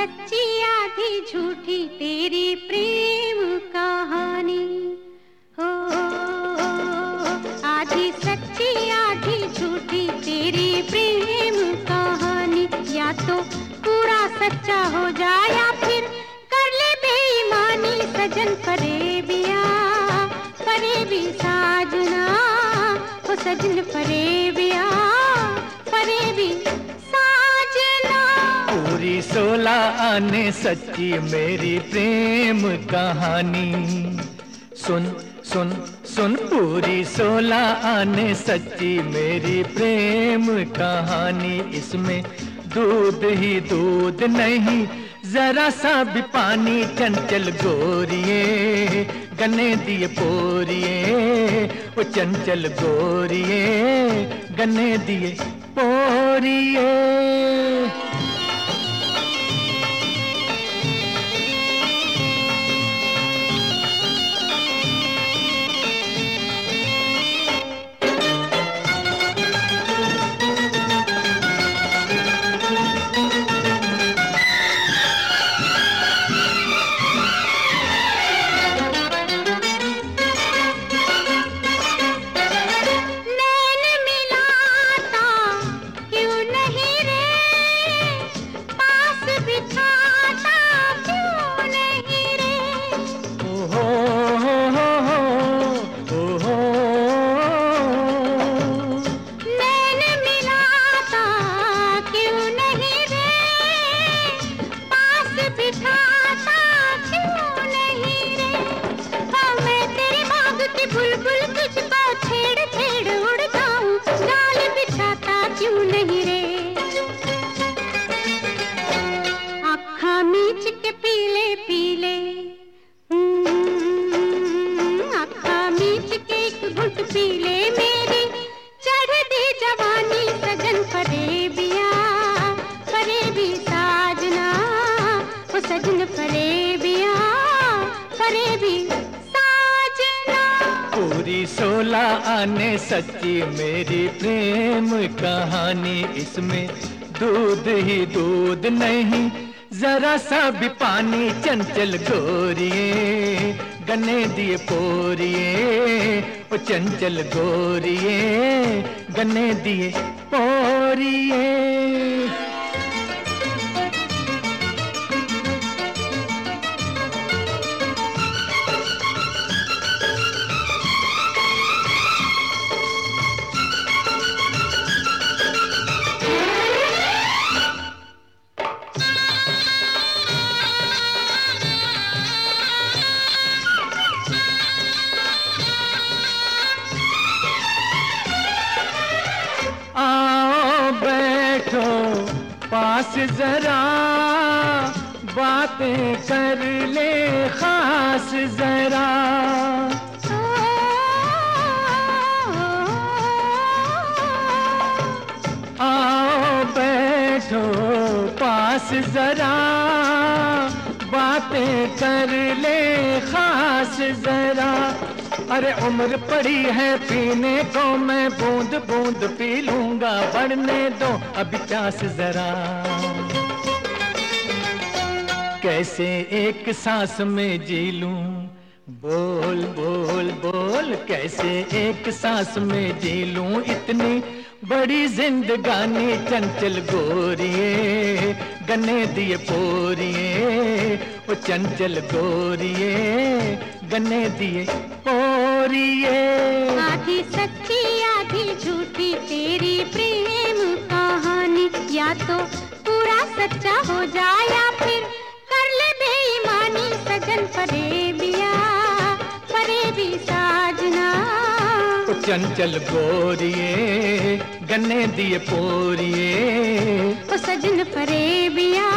सच्ची आधी झूठी तेरी प्रेम कहानी हो, आधी सच्ची आधी झूठी तेरी प्रेम कहानी। या तो पूरा सच्चा हो जाए या फिर कर ले बेईमानी। सजन फरेबिया फरेबी साजना हो, सजन फरेबिया फरेबी साजना। पूरी 16 आने सच्ची मेरी प्रेम कहानी। सुन सुन सुन पूरी 16 आने सच्ची मेरी प्रेम कहानी। इसमें दूध ही दूध नहीं जरा सा भी पानी। चंचल गोरिये गन्ने दिए पोरिये, वो चंचल गोरिये गन्ने दिए पोरिये। पीले मेरी चढ़ दी जवानी। सजन फरेबिया फरेबी साजना वो, सजन फरेबिया फरेबी साजना। पूरी 16 आने सच्ची मेरी प्रेम कहानी। इसमें दूध ही दूध नहीं जरा सा भी पानी। चंचल गोरिये गन्ने दिए पोरिये, ओ चंचल गोरिये गन्ने दिए पोरिये। आओ बैठो पास जरा बातें कर ले खास जरा। आओ बैठो पास जरा बातें कर ले खास जरा। अरे उम्र पड़ी है पीने को, मैं बूंद बूंद पी लूंगा। बढ़ने दो अभी प्यास जरा। कैसे एक सांस में जी लूं, बोल बोल बोल। कैसे एक सांस में जी लूं इतनी बड़ी जिंदगानी। चंचल गोरिये गन्ने दिए पोरिये, वो चंचल गोरिये गन्ने दिए पोरिये। आधी सच्ची आधी झूठी तेरी प्रेम कहानी। या तो पूरा सच्चा हो जाए या फिर कर ले बेईमानी। सजन फरेबिया फरेबी साजना, वो चंचल गोरिये गन्ने दिए पोरिये, वो सजन फरेबिया